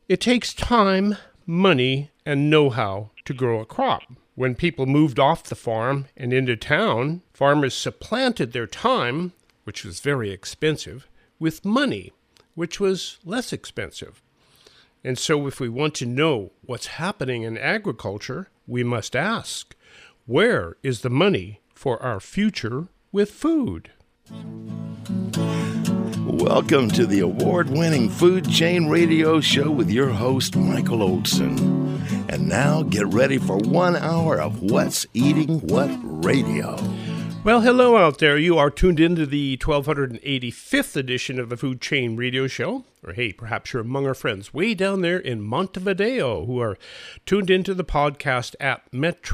It takes time, money, and know-how to grow a crop. When people moved off the farm and into town, farmers supplanted their time, which was very expensive, with money, which was less expensive. And so if we want to know what's happening in agriculture, we must ask, where is the money for our future with food? Welcome to the award-winning Food Chain Radio Show with your host, Michael Olson. And now get ready for 1 hour of What's Eating What Radio. Well, hello out there. You are tuned into the 1285th edition of the Food Chain Radio Show. Or hey, perhaps you're among our friends way down there in Montevideo who are tuned into the podcast at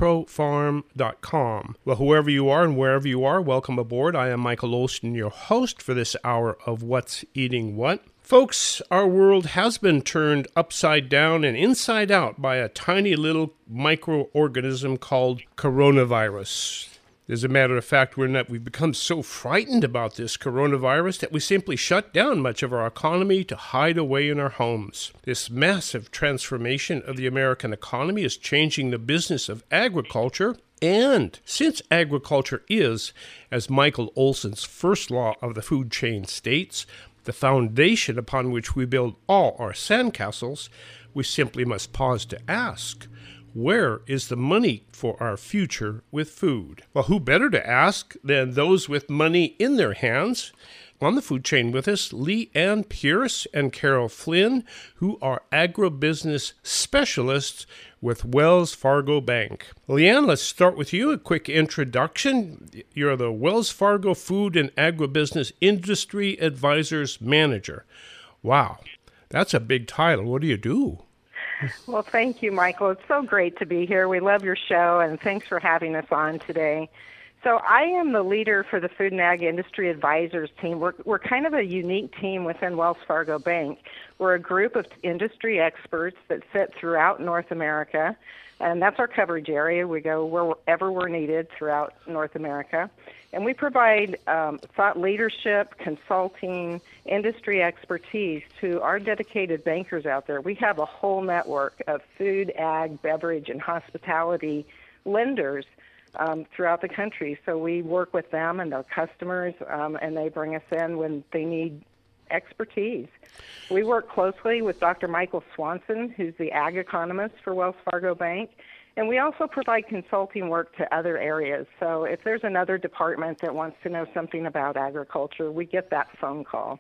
metrofarm.com. Well, whoever you are and wherever you are, welcome aboard. I am Michael Olson, your host for this hour of What's Eating What. Folks, our world has been turned upside down and inside out by a tiny little microorganism called coronavirus. As a matter of fact, we've become so frightened about this coronavirus that we simply shut down much of our economy to hide away in our homes. This massive transformation of the American economy is changing the business of agriculture. And since agriculture is, as Michael Olson's first law of the food chain states, the foundation upon which we build all our sandcastles, we simply must pause to ask, where is the money for our future with food? Well, who better to ask than those with money in their hands? On the food chain with us, Leanne Pierce and Carol Flynn, who are agribusiness specialists with Wells Fargo Bank. Leanne, let's start with you. A quick introduction. You're the Wells Fargo Food and Agribusiness Industry Advisors Manager. Wow, that's a big title. What do you do? Well, thank you, Michael. It's so great to be here. We love your show, and thanks for having us on today. So I am the leader for the Food and Ag Industry Advisors team. We're kind of a unique team within Wells Fargo Bank. We're a group of industry experts that sit throughout North America, and that's our coverage area. We go wherever we're needed throughout North America. And we provide thought leadership, consulting, industry expertise to our dedicated bankers out there. We have a whole network of food, ag, beverage, and hospitality lenders throughout the country. So we work with them and their customers, and they bring us in when they need expertise. We work closely with Dr. Michael Swanson, who's the ag economist for Wells Fargo Bank. And we also provide consulting work to other areas. So if there's another department that wants to know something about agriculture, we get that phone call.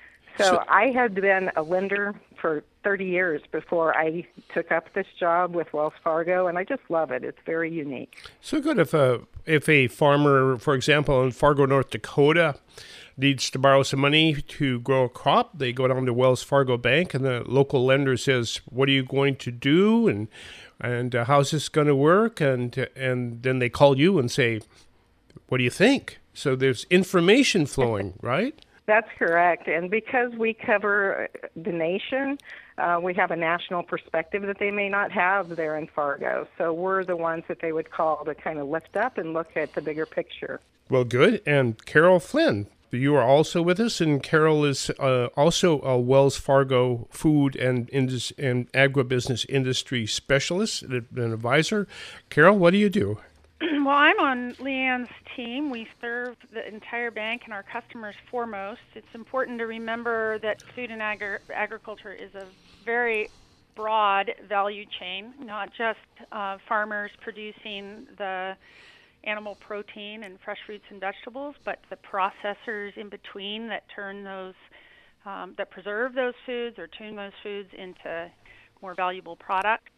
So I had been a lender for 30 years before I took up this job with Wells Fargo, and I just love it. It's very unique. So good. If a farmer, for example, in Fargo, North Dakota, needs to borrow some money to grow a crop, they go down to Wells Fargo Bank, and the local lender says, what are you going to do? And how's this going to work? And then they call you and say, what do you think? So there's information flowing, right? That's correct. And because we cover the nation, we have a national perspective that they may not have there in Fargo. So we're the ones that they would call to kind of lift up and look at the bigger picture. Well, good. And Carol Flynn, you are also with us, and Carol is also a Wells Fargo food and agribusiness industry specialist, an advisor. Carol, what do you do? Well, I'm on Leanne's team. We serve the entire bank and our customers foremost. It's important to remember that food and agriculture is a very broad value chain, not just farmers producing the animal protein and fresh fruits and vegetables, but the processors in between that turn those, that preserve those foods or turn those foods into more valuable products.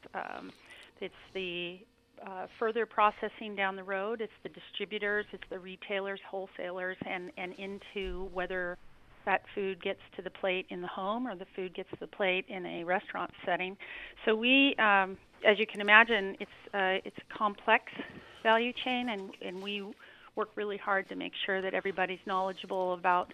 It's the further processing down the road. It's the distributors, it's the retailers, wholesalers, and into whether that food gets to the plate in the home or the food gets to the plate in a restaurant setting. So we, as you can imagine, it's a complex value chain, and we work really hard to make sure that everybody's knowledgeable about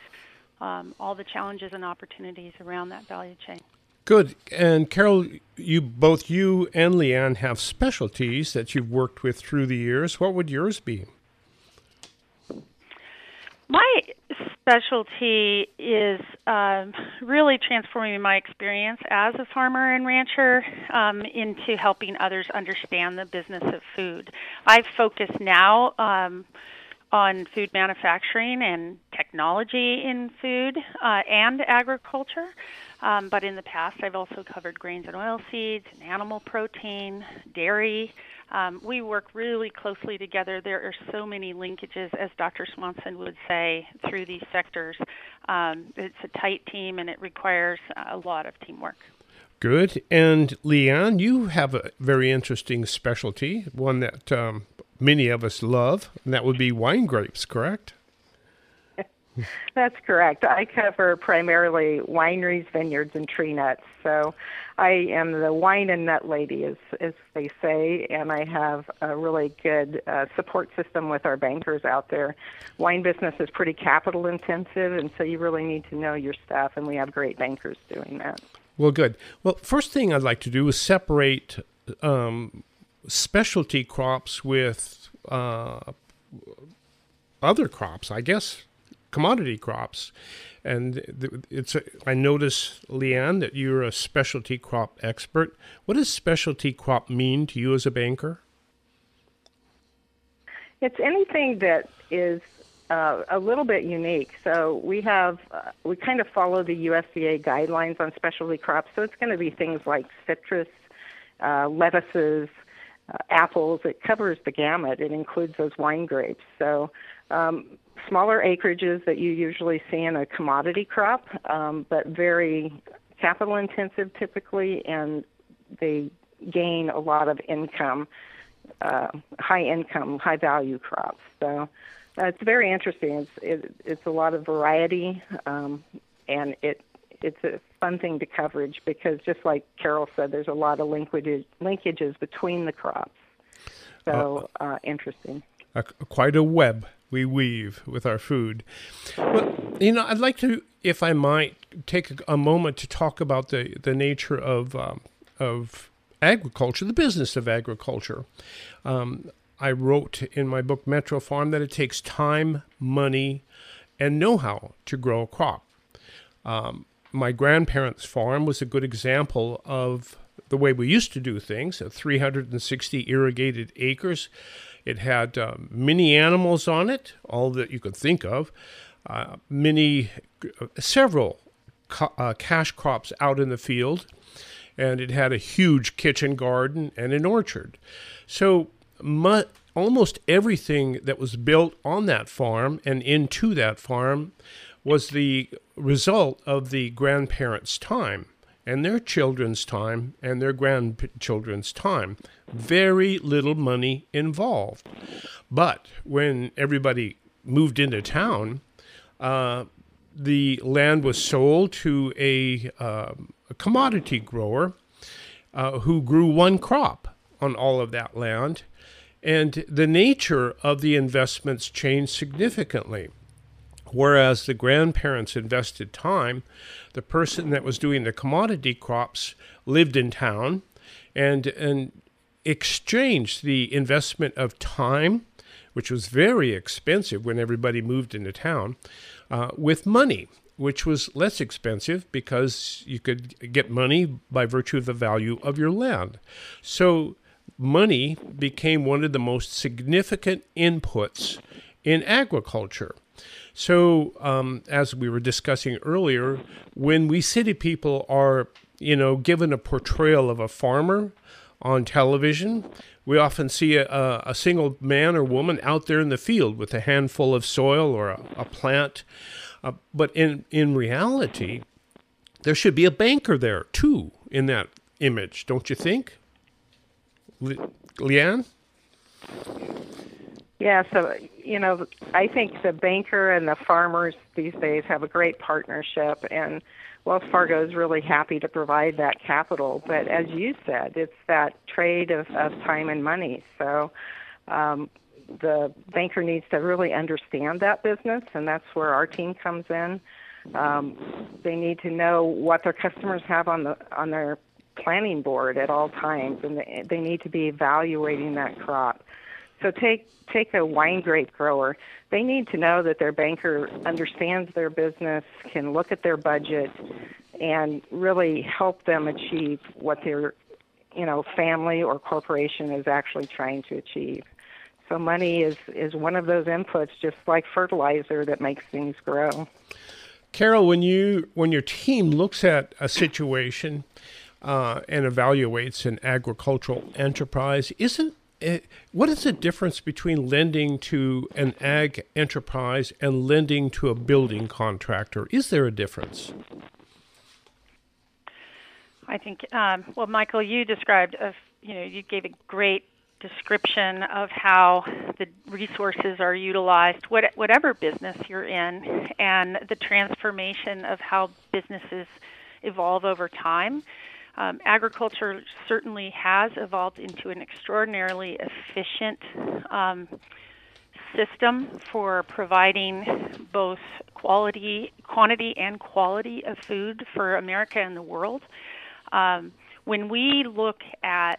all the challenges and opportunities around that value chain. Good. And Carol, both you and Leanne have specialties that you've worked with through the years. What would yours be? My specialty is really transforming my experience as a farmer and rancher into helping others understand the business of food. I've focused now on food manufacturing and technology in food and agriculture. But in the past, I've also covered grains and oilseeds, and animal protein, dairy. We work really closely together. There are so many linkages, as Dr. Swanson would say, through these sectors. It's a tight team, and it requires a lot of teamwork. Good. And Leanne, you have a very interesting specialty, one that many of us love, and that would be wine grapes, correct? That's correct. I cover primarily wineries, vineyards, and tree nuts. So I am the wine and nut lady, as they say, and I have a really good support system with our bankers out there. Wine business is pretty capital intensive, and so you really need to know your stuff, and we have great bankers doing that. Well, good. Well, first thing I'd like to do is separate specialty crops with other crops, I guess, commodity crops. And I notice, Leanne, that you're a specialty crop expert. What does specialty crop mean to you as a banker? It's anything that is a little bit unique. So we kind of follow the USDA guidelines on specialty crops. So it's going to be things like citrus, lettuces, apples. It covers the gamut. It includes those wine grapes. So smaller acreages that you usually see in a commodity crop, but very capital intensive typically, and they gain a lot of income, high income, high value crops. So it's very interesting. It's a lot of variety, and it's a fun thing to coverage because, just like Carol said, there's a lot of linkages between the crops. So interesting. Quite a web we weave with our food. Well, I'd like to, if I might, take a moment to talk about the nature of agriculture, the business of agriculture. I wrote in my book, Metro Farm, that it takes time, money, and know-how to grow a crop. My grandparents' farm was a good example of the way we used to do things, 360 irrigated acres. It had many animals on it, all that you could think of, several cash crops out in the field, and it had a huge kitchen garden and an orchard. So almost everything that was built on that farm and into that farm was the result of the grandparents' time and their children's time and their grandchildren's time. Very little money involved. But when everybody moved into town, the land was sold to a commodity grower who grew one crop on all of that land. And the nature of the investments changed significantly. Whereas the grandparents invested time, the person that was doing the commodity crops lived in town and exchanged the investment of time, which was very expensive when everybody moved into town, with money, which was less expensive because you could get money by virtue of the value of your land. So money became one of the most significant inputs in agriculture. So, as we were discussing earlier, when we city people are, given a portrayal of a farmer on television, we often see a single man or woman out there in the field with a handful of soil or a plant. But in reality, there should be a banker there, too, in that image, don't you think? Leanne? Yeah, so, I think the banker and the farmers these days have a great partnership, and Wells Fargo is really happy to provide that capital. But as you said, it's that trade of time and money. So the banker needs to really understand that business, and that's where our team comes in. They need to know what their customers have on their planning board at all times, and they need to be evaluating that crop. So take a wine grape grower. They need to know that their banker understands their business, can look at their budget, and really help them achieve what their family or corporation is actually trying to achieve. So money is one of those inputs, just like fertilizer, that makes things grow. Carol, when your team looks at a situation and evaluates an agricultural enterprise, what is the difference between lending to an ag enterprise and lending to a building contractor? Is there a difference? I think, well, Michael, you described, you gave a great description of how the resources are utilized, whatever business you're in, and the transformation of how businesses evolve over time. Agriculture certainly has evolved into an extraordinarily efficient system for providing both quantity and quality of food for America and the world. When we look at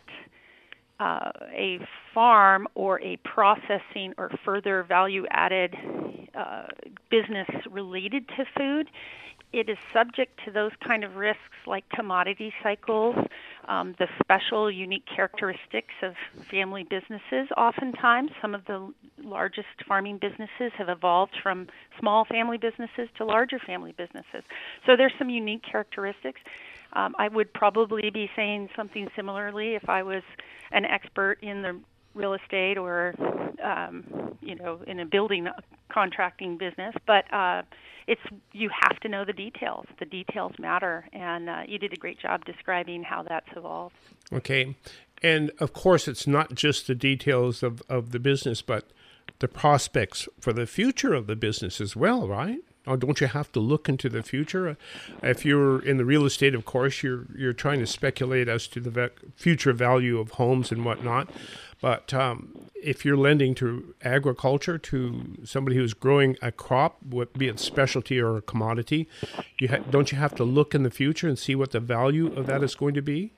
a farm or a processing or further value-added business related to food, it is subject to those kind of risks like commodity cycles, the special, unique characteristics of family businesses. Oftentimes, some of the largest farming businesses have evolved from small family businesses to larger family businesses. So there's some unique characteristics. I would probably be saying something similarly if I was an expert in the real estate or, in a building contracting business. But you have to know the details. The details matter, and you did a great job describing how that's evolved. Okay. And, of course, it's not just the details of the business, but the prospects for the future of the business as well, right? Or don't you have to look into the future? If you're in the real estate, of course, you're trying to speculate as to the future value of homes and whatnot. But if you're lending to agriculture, to somebody who's growing a crop, be it specialty or a commodity, don't you have to look in the future and see what the value of that is going to be?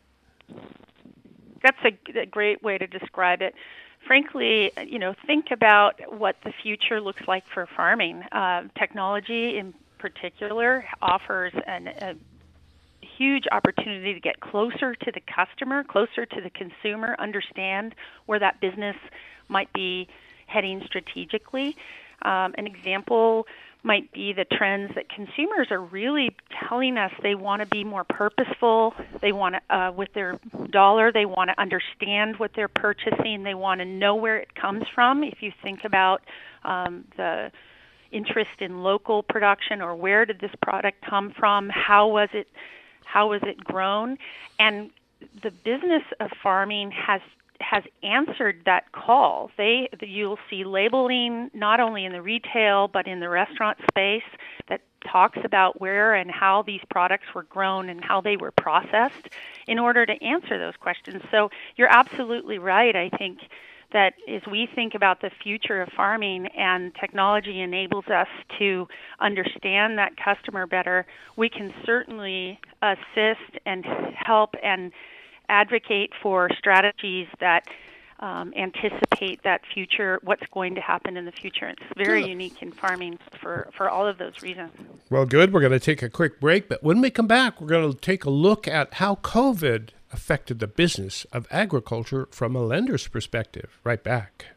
That's a great way to describe it. Frankly, think about what the future looks like for farming. Technology in particular offers a huge opportunity to get closer to the customer, closer to the consumer, understand where that business might be heading strategically. An example might be the trends that consumers are really telling us they want to be more purposeful. They want to, with their dollar, they want to understand what they're purchasing. They want to know where it comes from. If you think about the interest in local production, or where did this product come from? How was it grown? And the business of farming has answered that call. You'll see labeling not only in the retail but in the restaurant space that talks about where and how these products were grown and how they were processed in order to answer those questions. So you're absolutely right. I think that as we think about the future of farming and technology enables us to understand that customer better, we can certainly assist and help and advocate for strategies that anticipate that future, what's going to happen in the future. It's very unique in farming for all of those reasons. Well, good. We're going to take a quick break, but when we come back, we're going to take a look at how COVID affected the business of agriculture from a lender's perspective. Right back.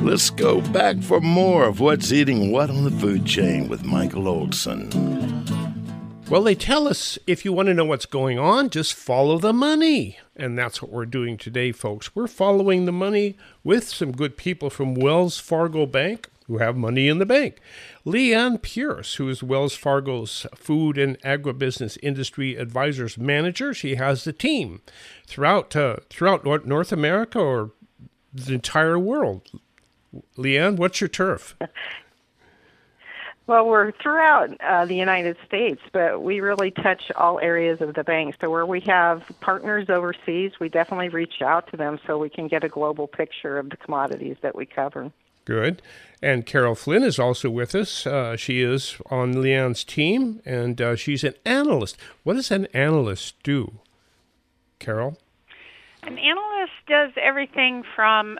Let's go back for more of What's Eating What on the Food Chain with Michael Olson. Well, they tell us if you want to know what's going on, just follow the money. And that's what we're doing today, folks. We're following the money with some good people from Wells Fargo Bank who have money in the bank. Leanne Pierce, who is Wells Fargo's Food and Agribusiness Industry Advisors Manager. She has the team throughout North America or the entire world. Leanne, what's your turf? Well, we're throughout the United States, but we really touch all areas of the bank. So where we have partners overseas, we definitely reach out to them so we can get a global picture of the commodities that we cover. Good. And Carol Flynn is also with us. She is on Leanne's team, and she's an analyst. What does an analyst do, Carol? An analyst does everything from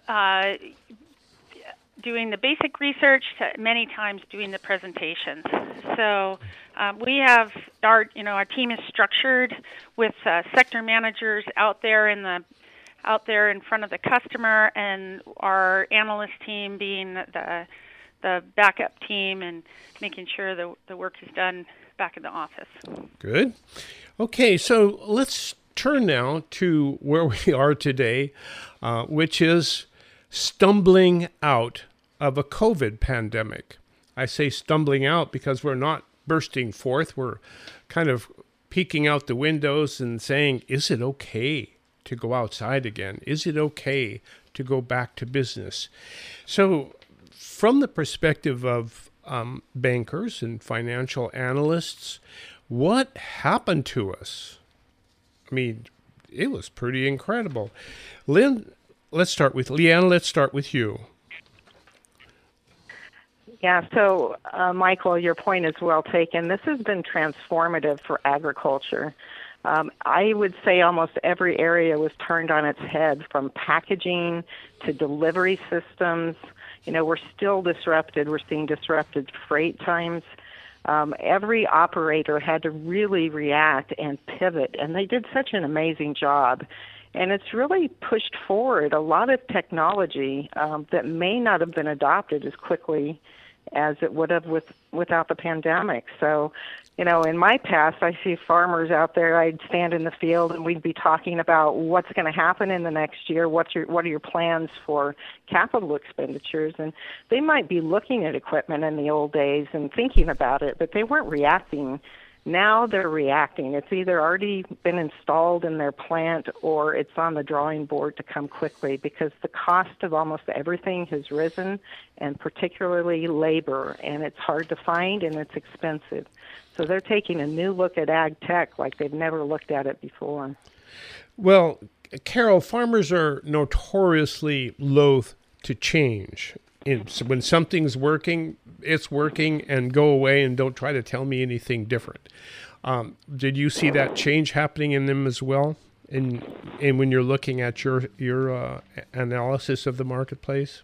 doing the basic research to many times doing the presentations. So we have our team is structured with sector managers out there in front of the customer, and our analyst team being the backup team and making sure the work is done back in the office. Good. Okay, so let's turn now to where we are today, which is stumbling out of a COVID pandemic. I say stumbling out because we're not bursting forth. We're kind of peeking out the windows and saying, is it okay to go outside again? Is it okay to go back to business? So from the perspective of bankers and financial analysts, what happened to us? I mean, it was pretty incredible. Leanne, let's start with you. Yeah, so Michael, your point is well taken. This has been transformative for agriculture. I would say almost every area was turned on its head, from packaging to delivery systems. We're still disrupted. We're seeing disrupted freight times. Every operator had to really react and pivot, and they did such an amazing job. And it's really pushed forward a lot of technology that may not have been adopted as quickly as it would have without the pandemic. So, in my past, I see farmers out there. I'd stand in the field and we'd be talking about what's going to happen in the next year. What are your plans for capital expenditures? And they might be looking at equipment in the old days and thinking about it, but they weren't reacting. Now they're reacting. It's either already been installed in their plant or it's on the drawing board to come quickly, because the cost of almost everything has risen, and particularly labor, and it's hard to find and it's expensive. So they're taking a new look at ag tech like they've never looked at it before. Well, Carol, farmers are notoriously loath to change. When something's working, it's working, and go away and don't try to tell me anything different. Did you see that change happening in them as well? And when you're looking at your analysis of the marketplace?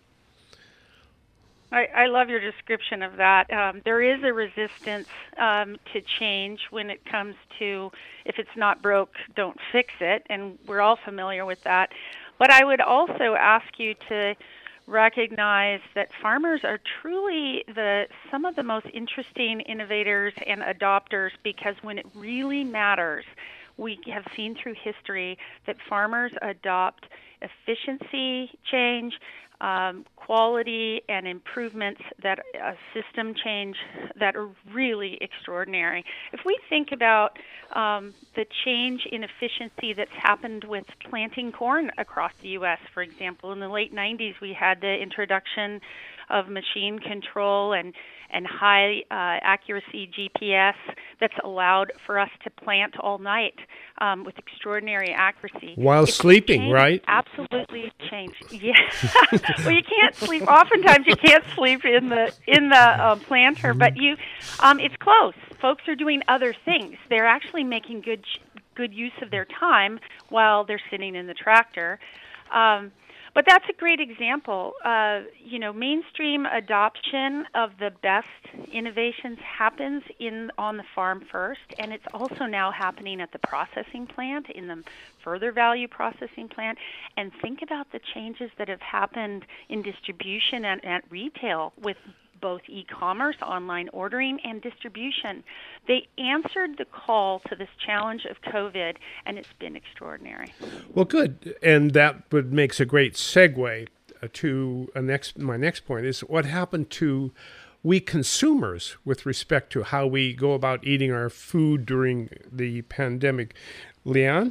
I love your description of that. There is a resistance to change when it comes to, if it's not broke, don't fix it, and we're all familiar with that. But I would also ask you to recognize that farmers are truly some of the most interesting innovators and adopters, because when it really matters, we have seen through history that farmers adopt efficiency change, quality and improvements, that a system change that are really extraordinary. If we think about the change in efficiency that's happened with planting corn across the U.S., for example, in the late 90s, we had the introduction of machine control and high accuracy GPS that's allowed for us to plant all night with extraordinary accuracy. While sleeping, right? Absolutely changed. Yeah. Well, you can't sleep. Oftentimes, you can't sleep in the planter, but it's close. Folks are doing other things. They're actually making good use of their time while they're sitting in the tractor. But that's a great example. Mainstream adoption of the best innovations happens on the farm first, and it's also now happening at the processing plant, in the further value processing plant. And think about the changes that have happened in distribution and at retail with both e-commerce, online ordering, and distribution. They answered the call to this challenge of COVID, and it's been extraordinary. Well, good. And that makes a great segue to my next point is what happened to we consumers with respect to how we go about eating our food during the pandemic. Leanne?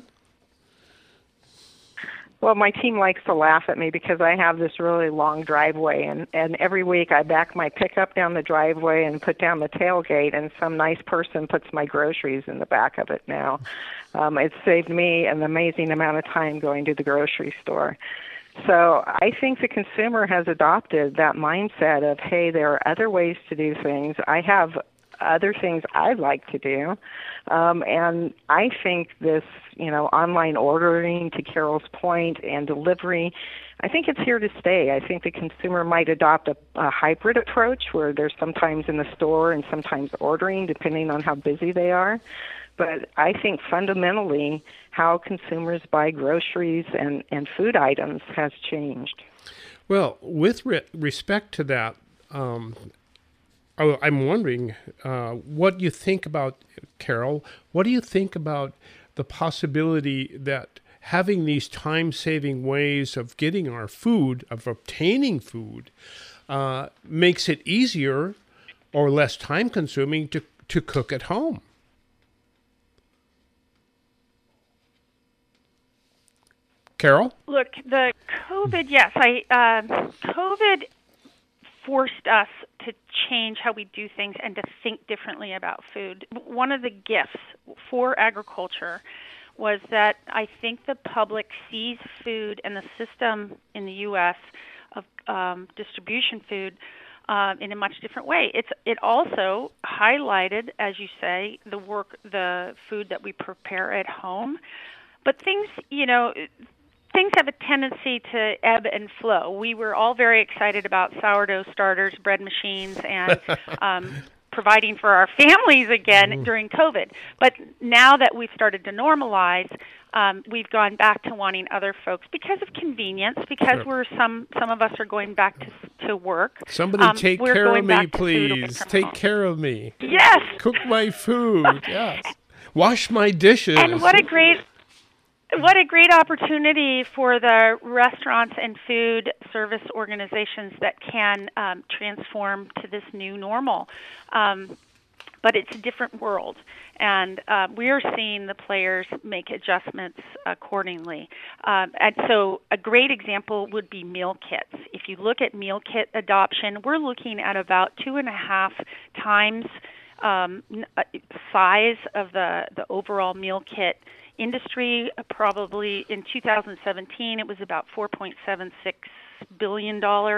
Well, my team likes to laugh at me because I have this really long driveway, and every week I back my pickup down the driveway and put down the tailgate, and some nice person puts my groceries in the back of it now. It's saved me an amazing amount of time going to the grocery store. So I think the consumer has adopted that mindset of, hey, there are other ways to do things. I have other things I like to do. And I think this, online ordering, to Carol's point, and delivery, I think it's here to stay. I think the consumer might adopt a hybrid approach where they're sometimes in the store and sometimes ordering, depending on how busy they are. But I think fundamentally how consumers buy groceries and food items has changed. Well, with respect to that, I'm wondering what you think about, Carol, what do you think about the possibility that having these time-saving ways of getting our food, of obtaining food, makes it easier or less time-consuming to cook at home? Carol? Look, the COVID, COVID forced us to change how we do things and to think differently about food. One of the gifts for agriculture was that I think the public sees food and the system in the U.S. of distribution food in a much different way. It also highlighted, as you say, the food that we prepare at home. But things have a tendency to ebb and flow. We were all very excited about sourdough starters, bread machines, and providing for our families again during COVID. But now that we've started to normalize, we've gone back to wanting other folks because of convenience, because some of us are going back to work. Somebody take care of me, please. Take care of me. Yes. Cook my food. Yes. Wash my dishes. And what a great opportunity for the restaurants and food service organizations that can transform to this new normal. But it's a different world, and we are seeing the players make adjustments accordingly. And so a great example would be meal kits. If you look at meal kit adoption, we're looking at about 2.5 times size of the overall meal kit industry. Probably in 2017, it was about $4.76 billion.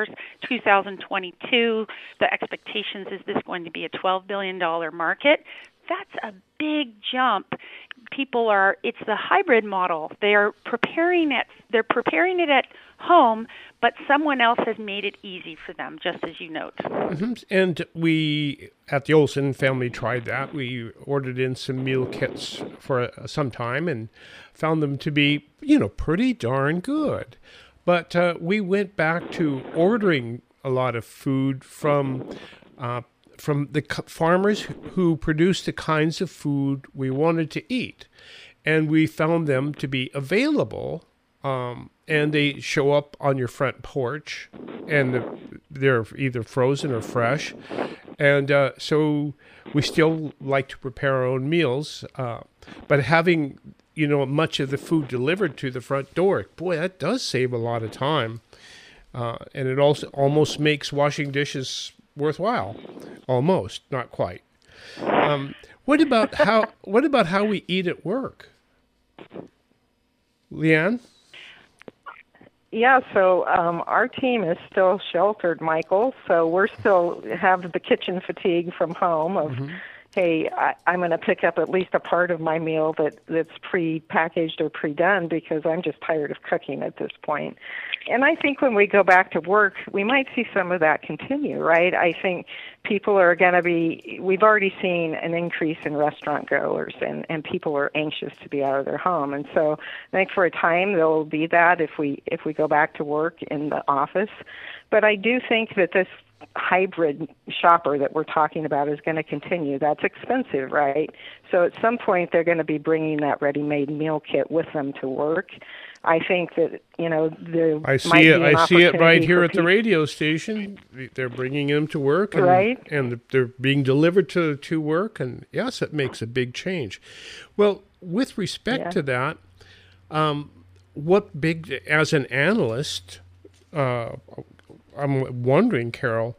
2022, the expectations is this going to be a $12 billion market. That's a big jump. It's the hybrid model. They're preparing it at home, but someone else has made it easy for them, just as you note. Mm-hmm. And we, at the Olson family, tried that. We ordered in some meal kits for some time and found them to be, pretty darn good. But we went back to ordering a lot of food from the farmers who produced the kinds of food we wanted to eat. And we found them to be available, and they show up on your front porch, and they're either frozen or fresh. And so we still like to prepare our own meals, but having, much of the food delivered to the front door, boy, that does save a lot of time. And it also almost makes washing dishes worthwhile. Almost, not quite. What about how we eat at work? Leanne? Yeah, so our team is still sheltered, Michael. So we're still have the kitchen fatigue from home of, hey, I'm going to pick up at least a part of my meal that's pre-packaged or pre-done because I'm just tired of cooking at this point. And I think when we go back to work, we might see some of that continue, right? I think people are going to be, we've already seen an increase in restaurant goers, and people are anxious to be out of their home. And so I think for a time there will be that if we go back to work in the office. But I do think that this hybrid shopper that we're talking about is going to continue. That's expensive, right? So at some point they're going to be bringing that ready-made meal kit with them to work. I think that, there I see it right here at the radio station. They're bringing them to work, and, right? And they're being delivered to work, and yes, it makes a big change. Well, with respect to that, as an analyst, I'm wondering, Carol,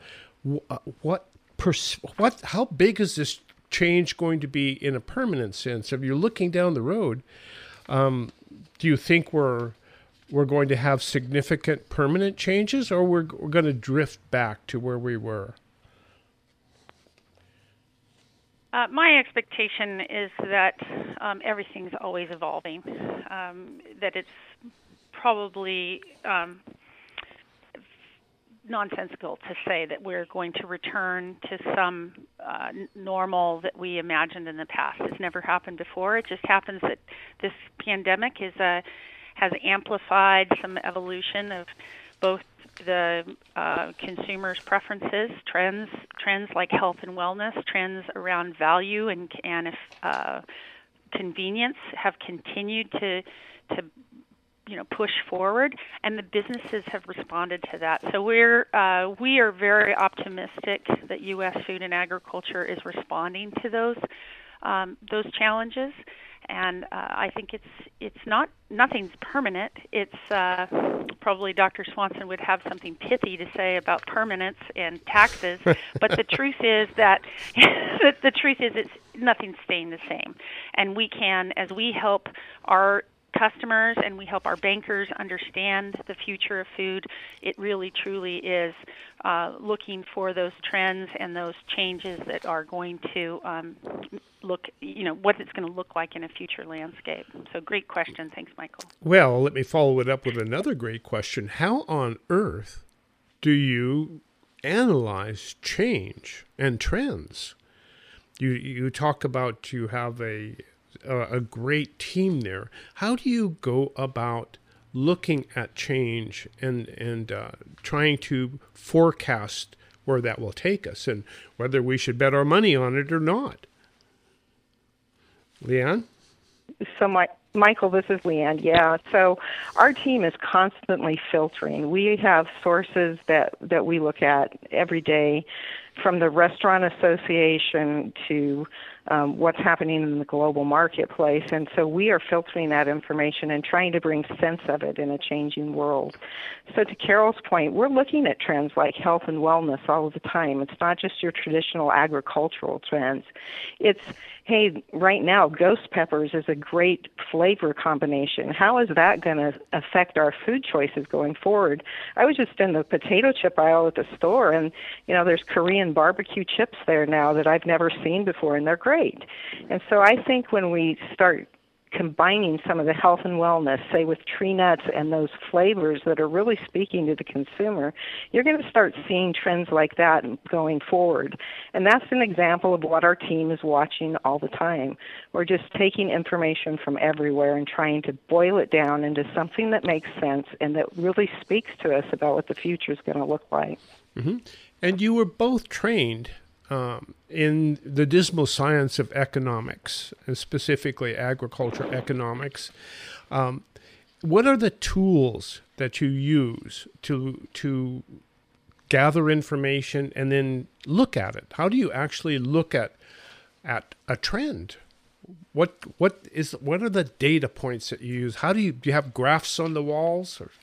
how big is this change going to be in a permanent sense? If you're looking down the road, do you think we're going to have significant permanent changes, or we're going to drift back to where we were? My expectation is that everything's always evolving, that it's probably nonsensical to say that we're going to return to some normal that we imagined in the past. It's never happened before. It just happens that this pandemic has amplified some evolution of both the consumers' preferences, trends like health and wellness, trends around value and convenience have continued to push forward, and the businesses have responded to that. So we are very optimistic that U.S. food and agriculture is responding to those challenges, and I think nothing's permanent. It's probably Dr. Swanson would have something pithy to say about permanence and taxes, but the truth is that it's nothing's staying the same, and we can, as we help our customers and we help our bankers understand the future of food, it really truly is looking for those trends and those changes that are going to what it's going to look like in a future landscape. So great question. Thanks, Michael. Well, let me follow it up with another great question. How on earth do you analyze change and trends? You talk about you have a great team there. How do you go about looking at change and trying to forecast where that will take us and whether we should bet our money on it or not? Leanne? So Michael, this is Leanne. Yeah, so our team is constantly filtering. We have sources that we look at every day, from the Restaurant Association to what's happening in the global marketplace. And so we are filtering that information and trying to bring sense of it in a changing world. So to Carol's point, we're looking at trends like health and wellness all the time. It's not just your traditional agricultural trends. It's, hey, right now, ghost peppers is a great flavor combination. How is that going to affect our food choices going forward? I was just in the potato chip aisle at the store, and, there's Korean barbecue chips there now that I've never seen before, and they're great. And so I think when we start combining some of the health and wellness, say with tree nuts and those flavors that are really speaking to the consumer, you're going to start seeing trends like that going forward. And that's an example of what our team is watching all the time. We're just taking information from everywhere and trying to boil it down into something that makes sense and that really speaks to us about what the future is going to look like. Mm-hmm. And you were both trained in the dismal science of economics, and specifically agriculture economics. What are the tools that you use to gather information and then look at it? How do you actually look at a trend? What are the data points that you use? Do you have graphs on the walls? Or?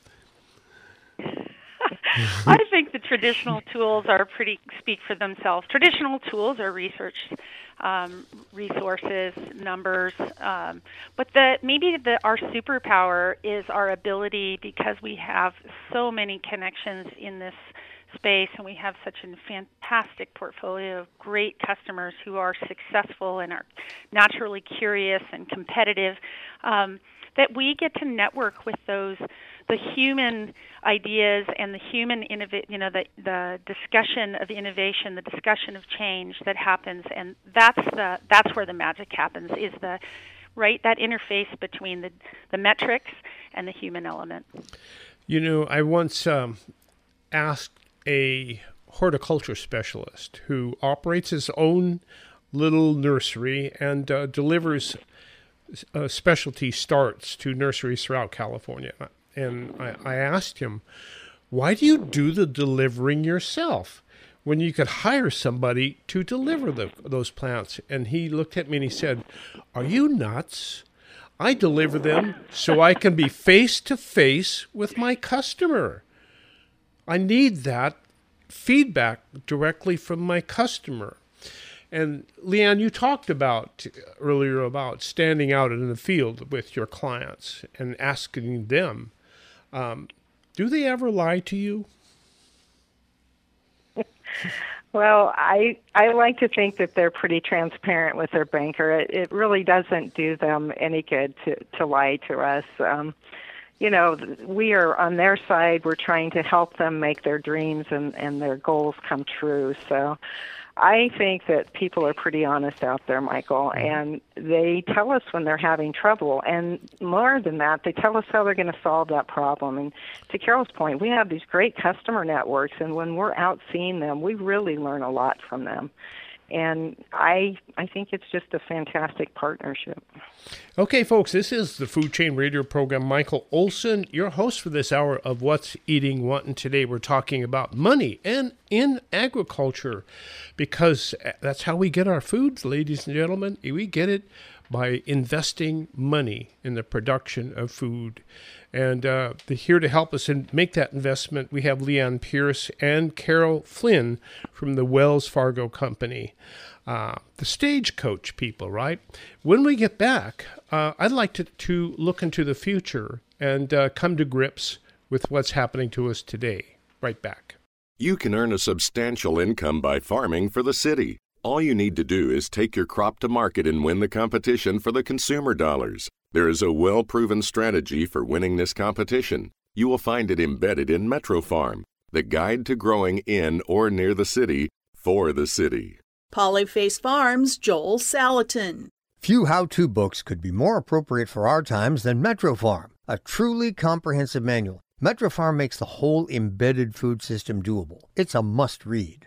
I think the traditional tools speak for themselves. Traditional tools are research resources, numbers, but our superpower is our ability, because we have so many connections in this space, and we have such a fantastic portfolio of great customers who are successful and are naturally curious and competitive, that we get to network with the human ideas and the human the discussion of innovation, the discussion of change that happens, and that's where the magic happens, is that interface between the metrics and the human element. I once asked a horticulture specialist who operates his own little nursery and delivers specialty starts to nurseries throughout California. And I asked him, why do you do the delivering yourself when you could hire somebody to deliver those plants? And he looked at me and he said, are you nuts? I deliver them so I can be face to face with my customer. I need that feedback directly from my customer. And Leanne, you talked earlier about standing out in the field with your clients and asking them, do they ever lie to you? Well, I like to think that they're pretty transparent with their banker. It really doesn't do them any good to lie to us. We are on their side. We're trying to help them make their dreams and their goals come true. So I think that people are pretty honest out there, Michael, and they tell us when they're having trouble. And more than that, they tell us how they're going to solve that problem. And to Carol's point, we have these great customer networks, and when we're out seeing them, we really learn a lot from them. And I think it's just a fantastic partnership. Okay, folks, this is the Food Chain Radio program. Michael Olson, your host for this hour of What's Eating What, and today we're talking about money and in agriculture, because that's how we get our food, ladies and gentlemen. We get it by investing money in the production of food. And here to help us and make that investment, we have Leanne Pierce and Carol Flynn from the Wells Fargo Company, the Stagecoach people, right? When we get back, I'd like to look into the future and come to grips with what's happening to us today. Right back. You can earn a substantial income by farming for the city. All you need to do is take your crop to market and win the competition for the consumer dollars. There is a well-proven strategy for winning this competition. You will find it embedded in Metro Farm, the guide to growing in or near the city for the city. Polyface Farms' Joel Salatin. Few how-to books could be more appropriate for our times than Metro Farm, a truly comprehensive manual. Metro Farm makes the whole embedded food system doable. It's a must-read.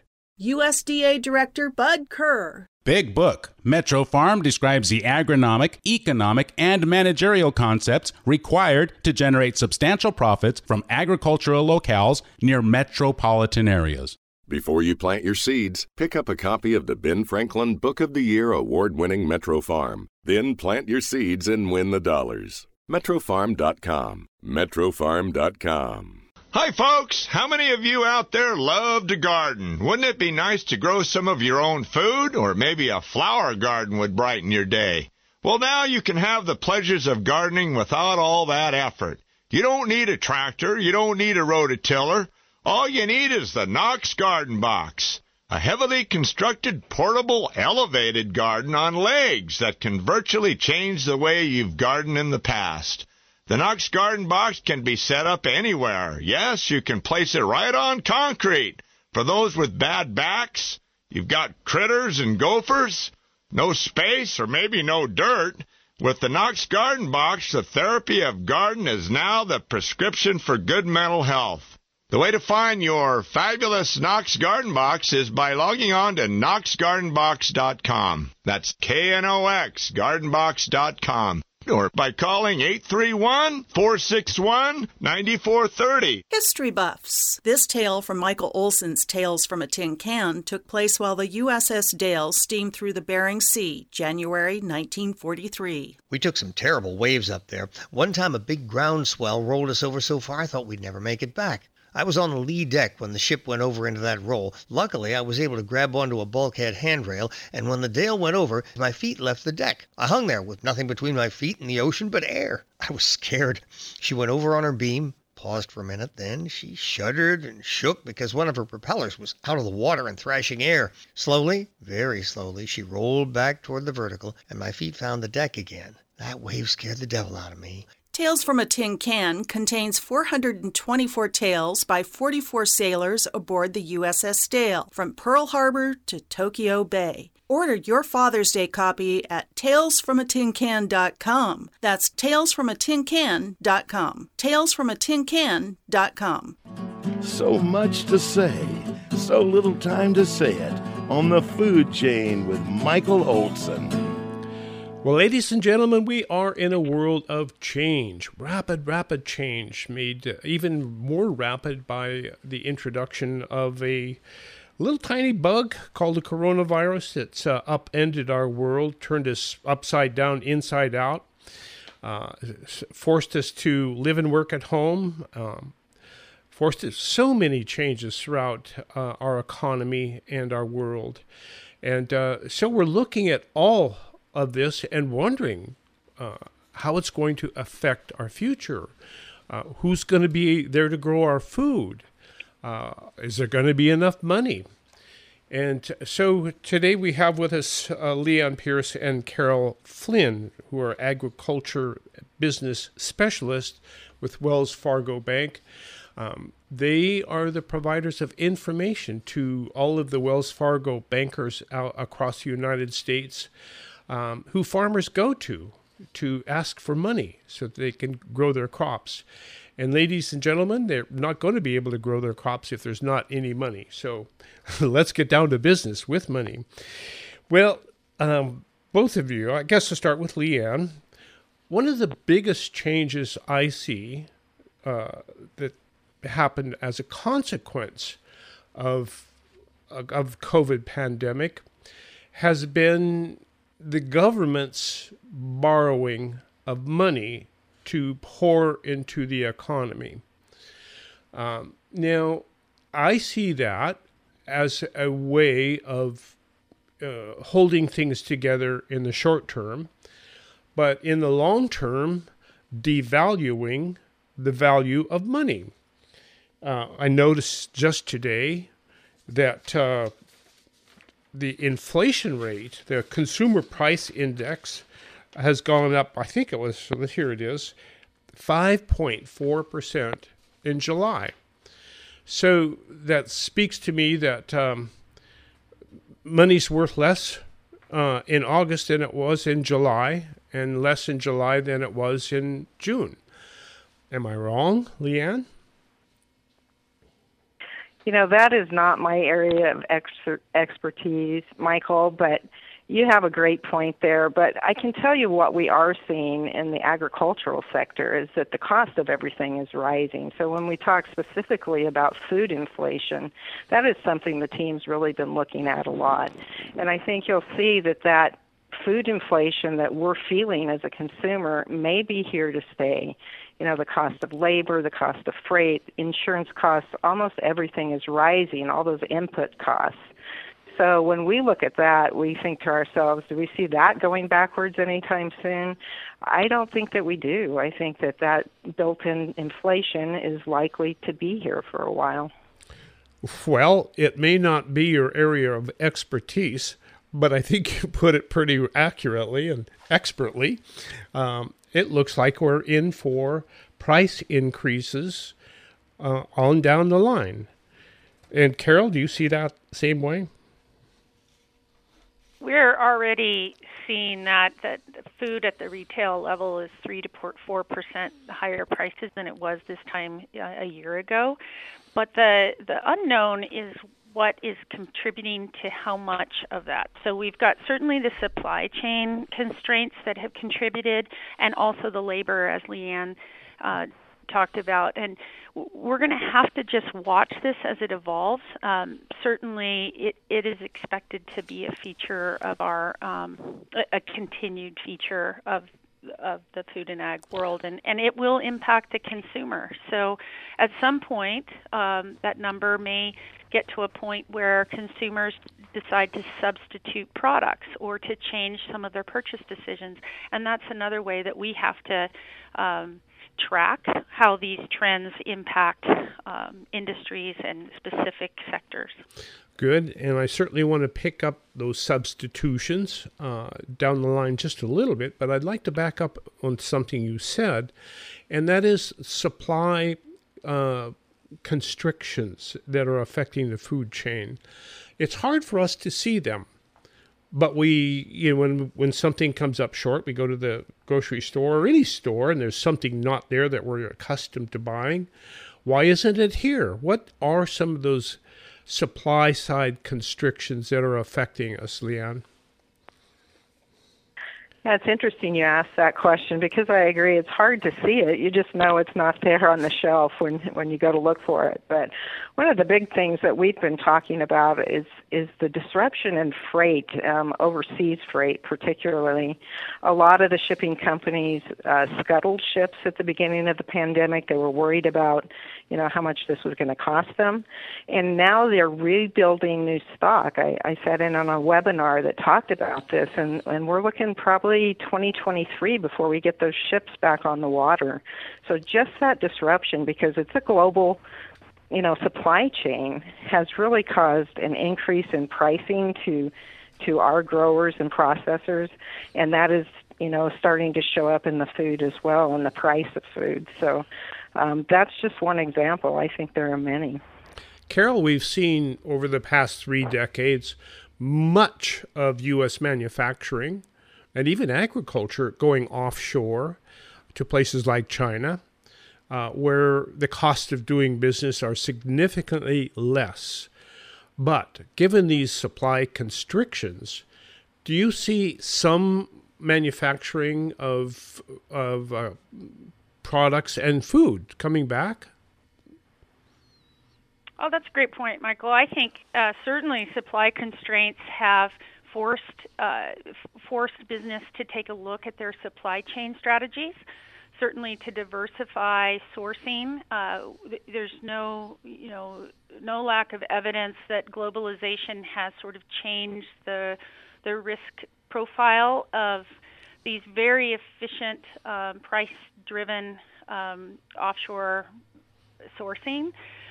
USDA Director Bud Kerr. Big book. Metro Farm describes the agronomic, economic, and managerial concepts required to generate substantial profits from agricultural locales near metropolitan areas. Before you plant your seeds, pick up a copy of the Ben Franklin Book of the Year award-winning Metro Farm. Then plant your seeds and win the dollars. MetroFarm.com. MetroFarm.com. Hi, folks. How many of you out there love to garden? Wouldn't it be nice to grow some of your own food? Or maybe a flower garden would brighten your day. Well, now you can have the pleasures of gardening without all that effort. You don't need a tractor. You don't need a rototiller. All you need is the Knox Garden Box, a heavily constructed, portable, elevated garden on legs that can virtually change the way you've gardened in the past. The Knox Garden Box can be set up anywhere. Yes, you can place it right on concrete. For those with bad backs, you've got critters and gophers, no space or maybe no dirt. With the Knox Garden Box, the therapy of garden is now the prescription for good mental health. The way to find your fabulous Knox Garden Box is by logging on to knoxgardenbox.com. That's KNOX, gardenbox.com. Or by calling 831-461-9430. History buffs. This tale from Michael Olson's Tales from a Tin Can took place while the USS Dale steamed through the Bering Sea, January 1943. We took some terrible waves up there. One time a big groundswell rolled us over so far I thought we'd never make it back. I was on the lee deck when the ship went over into that roll. Luckily, I was able to grab onto a bulkhead handrail, and when the Dale went over, my feet left the deck. I hung there with nothing between my feet and the ocean but air. I was scared. She went over on her beam, paused for a minute. Then she shuddered and shook because one of her propellers was out of the water and thrashing air. Slowly, very slowly, she rolled back toward the vertical, and my feet found the deck again. That wave scared the devil out of me. Tales from a Tin Can contains 424 tales by 44 sailors aboard the USS Dale, from Pearl Harbor to Tokyo Bay. Order your Father's Day copy at talesfromatincan.com. That's talesfromatincan.com. talesfromatincan.com. So much to say, so little time to say it on the Food Chain with Michael Olson. Well, ladies and gentlemen, we are in a world of change, rapid change, made even more rapid by the introduction of a little tiny bug called the coronavirus that's upended our world, turned us upside down, inside out, forced us to live and work at home, forced us so many changes throughout our economy and our world. And so we're looking at all of this and wondering how it's going to affect our future. Who's going to be there to grow our food? Is there going to be enough money? And so today we have with us Leanne Pierce and Carol Flynn, who are agriculture business specialists with Wells Fargo Bank. They are the providers of information to all of the Wells Fargo bankers out across the United States, who farmers go to ask for money so that they can grow their crops. And ladies and gentlemen, they're not going to be able to grow their crops if there's not any money. So let's get down to business with money. Well, both of you, I guess I'll start with Leanne. One of the biggest changes I see that happened as a consequence of COVID pandemic has been the government's borrowing of money to pour into the economy. Now, I see that as a way of holding things together in the short term, but in the long term, devaluing the value of money. I noticed just today that the inflation rate, the consumer price index, has gone up, I think it was, here it is, 5.4% in July. So that speaks to me that money's worth less in August than it was in July, and less in July than it was in June. Am I wrong, Leanne? You know, that is not my area of expertise, Michael, but you have a great point there. But I can tell you what we are seeing in the agricultural sector is that the cost of everything is rising. So when we talk specifically about food inflation, that is something the team's really been looking at a lot. And I think you'll see that food inflation that we're feeling as a consumer may be here to stay. You know, the cost of labor, the cost of freight, insurance costs, almost everything is rising, all those input costs. So when we look at that, we think to ourselves, do we see that going backwards anytime soon? I don't think that we do. I think that built-in inflation is likely to be here for a while. Well, it may not be your area of expertise, but I think you put it pretty accurately and expertly. It looks like we're in for price increases on down the line. And Carol, do you see that same way? We're already seeing that food at the retail level is 3 to 4% higher prices than it was this time a year ago. But the unknown is what is contributing to how much of that. So we've got certainly the supply chain constraints that have contributed, and also the labor, as Leanne talked about. And we're going to have to just watch this as it evolves. Certainly, it is expected to be a feature of our, a continued feature of the food and ag world, and it will impact the consumer. So at some point, that number may get to a point where consumers decide to substitute products or to change some of their purchase decisions. And that's another way that we have to track how these trends impact industries and specific sectors. Good, and I certainly want to pick up those substitutions down the line just a little bit, but I'd like to back up on something you said, and that is supply constrictions that are affecting the food chain. It's hard for us to see them, but when something comes up short, we go to the grocery store or any store, and there's something not there that we're accustomed to buying. Why isn't it here? What are some of those supply side constrictions that are affecting us, Leanne? Yeah, it's interesting you asked that question because I agree it's hard to see it. You just know it's not there on the shelf when you go to look for it. But one of the big things that we've been talking about is the disruption in freight, overseas freight particularly. A lot of the shipping companies scuttled ships at the beginning of the pandemic. They were worried about, how much this was going to cost them. And now they're rebuilding new stock. I sat in on a webinar that talked about this, and we're looking probably 2023 before we get those ships back on the water. So just that disruption, because it's a global, supply chain, has really caused an increase in pricing to our growers and processors, and that is, starting to show up in the food as well, and the price of food. So that's just one example. I think there are many. Carol, we've seen over the past 3 decades much of U.S. manufacturing and even agriculture going offshore to places like China, where the cost of doing business are significantly less. But given these supply constrictions, do you see some manufacturing of products and food coming back? Oh, that's a great point, Michael. I think certainly supply constraints have forced business to take a look at their supply chain strategies, certainly to diversify sourcing. There's no lack of evidence that globalization has sort of changed the risk profile of these very efficient, price-driven offshore sourcing.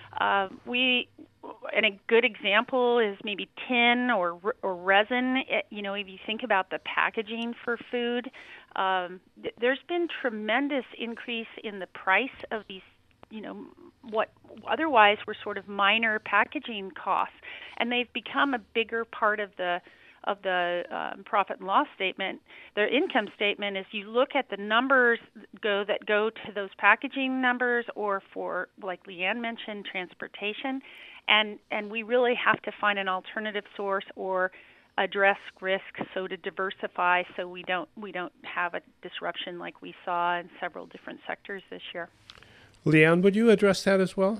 And a good example is maybe tin or resin. If you think about the packaging for food, there's been tremendous increase in the price of these, what otherwise were sort of minor packaging costs, and they've become a bigger part of the profit and loss statement. Their income statement, as you look at the numbers go to those packaging numbers, or for, like Leanne mentioned, transportation, and we really have to find an alternative source or address risk, so to diversify, so we don't have a disruption like we saw in several different sectors this year. Leanne, would you address that as well?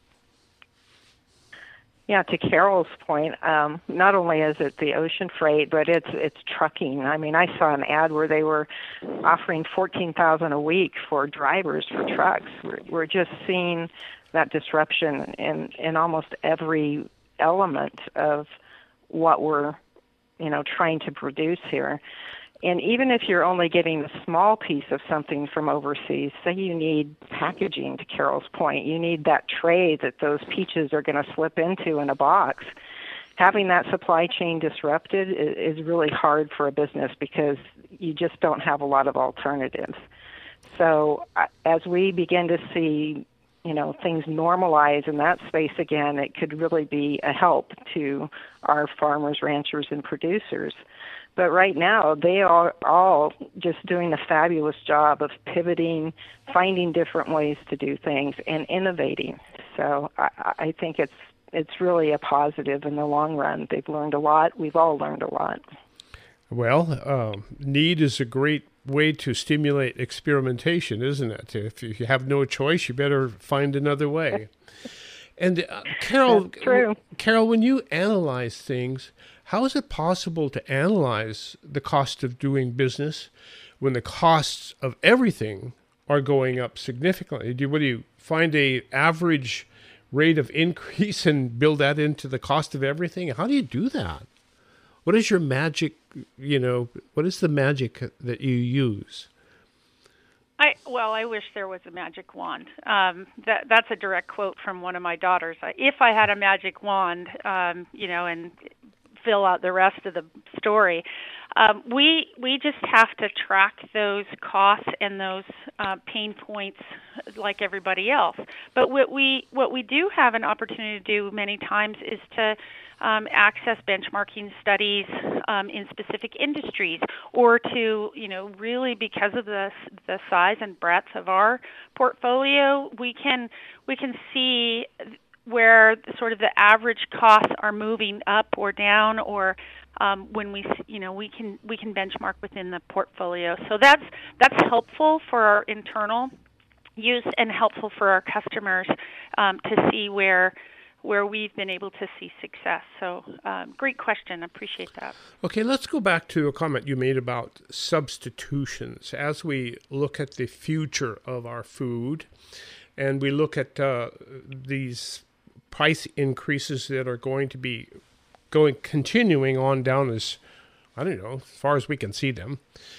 Yeah, to Carol's point, not only is it the ocean freight, but it's trucking. I mean, I saw an ad where they were offering $14,000 a week for drivers for trucks. We're just seeing that disruption in almost every element of what we're, trying to produce here. And even if you're only getting a small piece of something from overseas, say you need packaging, to Carol's point, you need that tray that those peaches are going to slip into in a box. Having that supply chain disrupted is really hard for a business because you just don't have a lot of alternatives. So as we begin to see, things normalize in that space again, it could really be a help to our farmers, ranchers, and producers. But right now, they are all just doing a fabulous job of pivoting, finding different ways to do things, and innovating. So I think it's really a positive in the long run. They've learned a lot. We've all learned a lot. Well, need is a great way to stimulate experimentation, isn't it? If you have no choice, you better find another way. And Carol, when you analyze things, how is it possible to analyze the cost of doing business when the costs of everything are going up significantly? What do you find a average rate of increase and build that into the cost of everything? How do you do that? What is your magic, what is the magic that you use? I wish there was a magic wand. That's a direct quote from one of my daughters. If I had a magic wand, and fill out the rest of the story, we just have to track those costs and those pain points like everybody else. But what we do have an opportunity to do many times is to access benchmarking studies in specific industries, or to, really, because of the size and breadth of our portfolio, we can see where sort of the average costs are moving up or down, or when we can benchmark within the portfolio. So that's helpful for our internal use and helpful for our customers to see where we've been able to see success. So great question. I appreciate that. Okay, let's go back to a comment you made about substitutions. As we look at the future of our food and we look at these price increases that are going to be continuing on down as far as we can see them,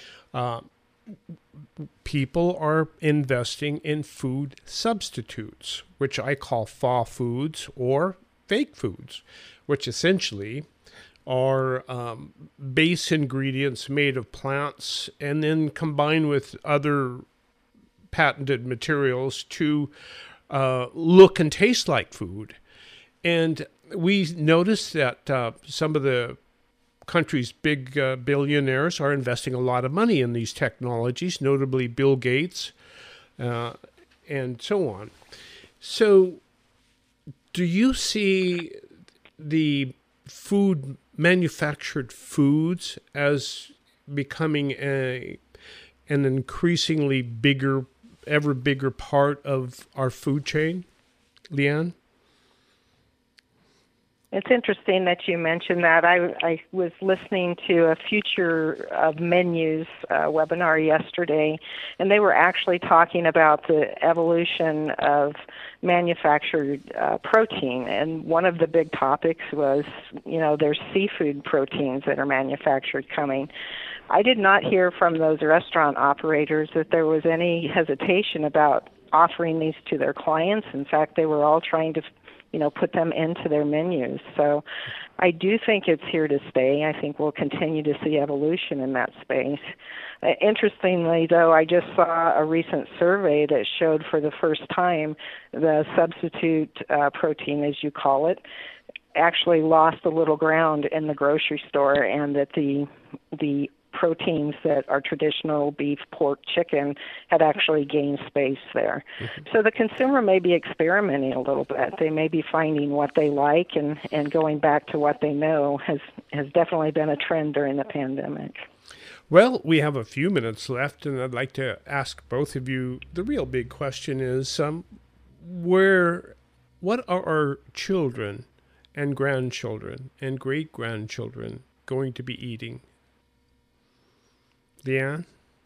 people are investing in food substitutes, which I call FAW foods or fake foods, which essentially are base ingredients made of plants and then combined with other patented materials to look and taste like food. And we noticed that some of the country's big billionaires are investing a lot of money in these technologies, notably Bill Gates and so on. So do you see the manufactured foods as becoming an increasingly ever bigger part of our food chain, Leanne? It's interesting that you mentioned that. I was listening to a Future of Menus webinar yesterday, and they were actually talking about the evolution of manufactured protein. And one of the big topics was, there's seafood proteins that are manufactured coming. I did not hear from those restaurant operators that there was any hesitation about offering these to their clients. In fact, they were all trying to put them into their menus. So I do think it's here to stay. I think we'll continue to see evolution in that space. Interestingly, though, I just saw a recent survey that showed for the first time the substitute protein, as you call it, actually lost a little ground in the grocery store, and that the proteins that are traditional beef, pork, chicken had actually gained space there. Mm-hmm. So the consumer may be experimenting a little bit. They may be finding what they like and going back to what they know has definitely been a trend during the pandemic. Well, we have a few minutes left, and I'd like to ask both of you, the real big question is, what are our children and grandchildren and great-grandchildren going to be eating? Leanne?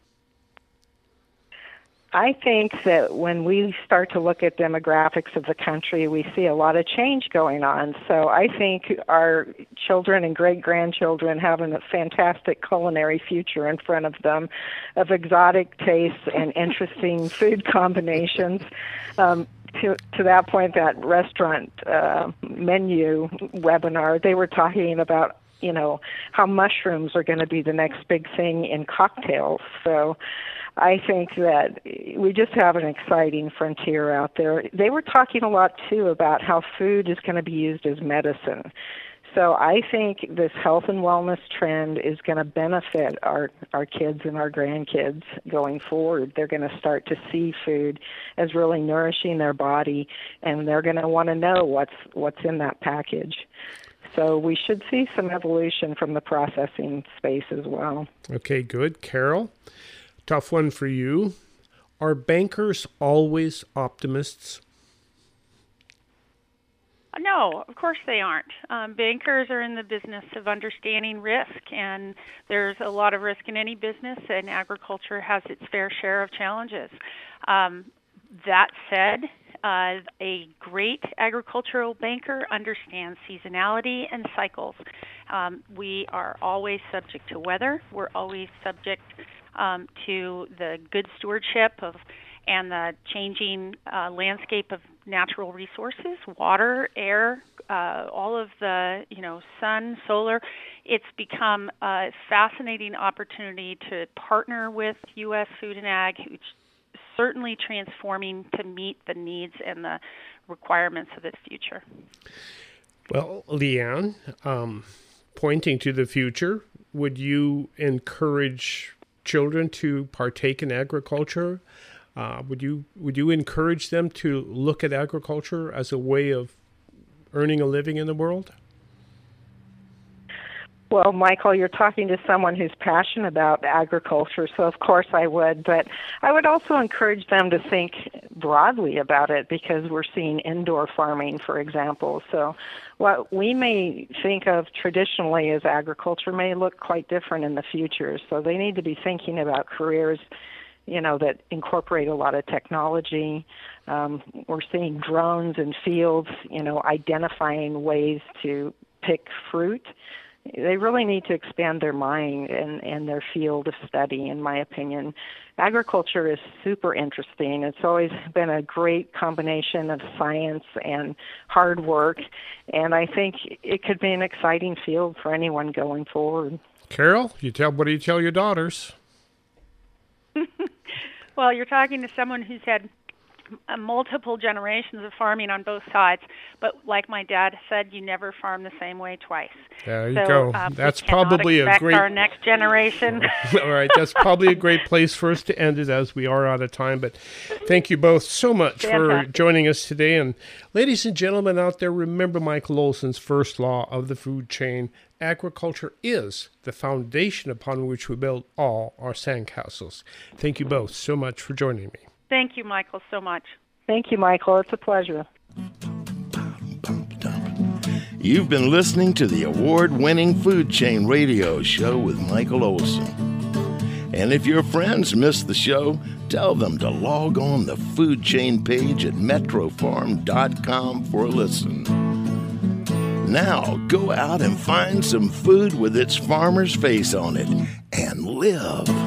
I think that when we start to look at demographics of the country, we see a lot of change going on. So I think our children and great-grandchildren have a fantastic culinary future in front of them of exotic tastes and interesting food combinations. To that point, that restaurant menu webinar, they were talking about how mushrooms are going to be the next big thing in cocktails. So I think that we just have an exciting frontier out there. They were talking a lot, too, about how food is going to be used as medicine. So I think this health and wellness trend is going to benefit our kids and our grandkids going forward. They're going to start to see food as really nourishing their body, and they're going to want to know what's in that package. So we should see some evolution from the processing space as well. Okay, good. Carol, tough one for you. Are bankers always optimists? No, of course they aren't. Bankers are in the business of understanding risk, and there's a lot of risk in any business, and agriculture has its fair share of challenges. That said, a great agricultural banker understands seasonality and cycles. We are always subject to weather. We're always subject to the good stewardship of and the changing landscape of natural resources, water, air, all of the, sun, solar. It's become a fascinating opportunity to partner with U.S. Food and Ag, who's certainly transforming to meet the needs and the requirements of the future. Well, Leanne, pointing to the future, would you encourage children to partake in agriculture? Would you encourage them to look at agriculture as a way of earning a living in the world? Well, Michael, you're talking to someone who's passionate about agriculture, so of course I would. But I would also encourage them to think broadly about it, because we're seeing indoor farming, for example. So what we may think of traditionally as agriculture may look quite different in the future. So they need to be thinking about careers that incorporate a lot of technology. We're seeing drones in fields, identifying ways to pick fruit. They really need to expand their mind and their field of study, in my opinion. Agriculture is super interesting. It's always been a great combination of science and hard work, and I think it could be an exciting field for anyone going forward. Carol, what do you tell your daughters? Well, you're talking to someone who's had multiple generations of farming on both sides, but like my dad said, you never farm the same way twice. There you go. That's probably a great... our next generation. All right, that's probably a great place for us to end it, as we are out of time. But thank you both so much for joining us today. And ladies and gentlemen out there, remember Michael Olson's first law of the food chain. Agriculture is the foundation upon which we build all our sandcastles. Thank you both so much for joining me. Thank you, Michael, so much. Thank you, Michael. It's a pleasure. You've been listening to the award-winning Food Chain Radio Show with Michael Olson. And if your friends missed the show, tell them to log on the Food Chain page at metrofarm.com for a listen. Now, go out and find some food with its farmer's face on it and live.